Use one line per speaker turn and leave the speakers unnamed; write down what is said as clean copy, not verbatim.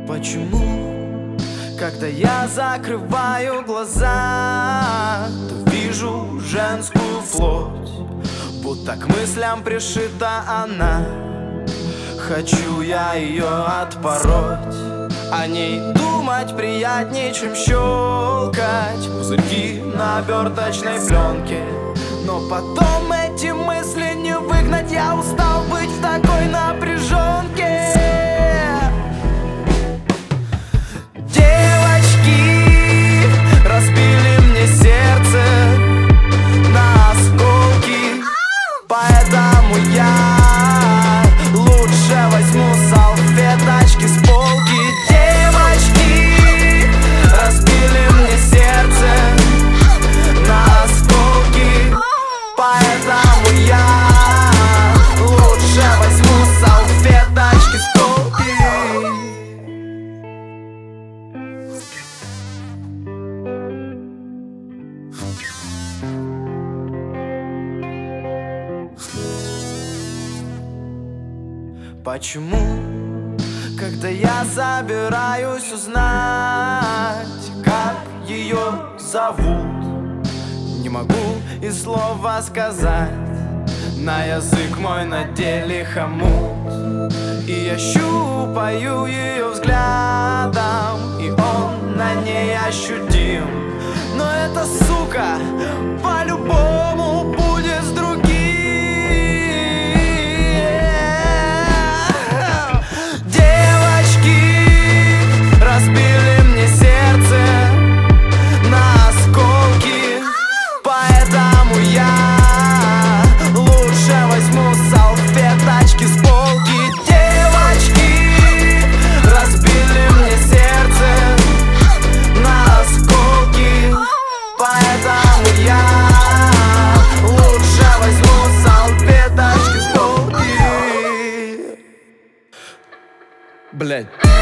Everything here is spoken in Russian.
Почему, когда я закрываю глаза, то вижу женскую плоть, будто к мыслям пришита она. Хочу я ее отпороть, о ней думать приятнее, чем щелкать пузырьки на оберточной пленке. Но потом эти мысли не выгнать, я устал быть в такой напряженке. Девочки разбили мне сердце на осколки, поэтому я лучше возьму салфеточки с полки. Девочки разбили мне сердце на осколки, поэтому я лучше возьму салфеточки с полки. Почему, когда я собираюсь узнать, как ее зовут, не могу и слова сказать, на язык мой надели хомут. И я щупаю ее взглядом, и он на ней ощутим. Но эта сука по-любому будет с другим. Разбили мне сердце на осколки, поэтому я лучше возьму салфеточки с полки. Девочки разбили мне сердце на осколки, поэтому я лучше возьму салфеточки с полки. Блять.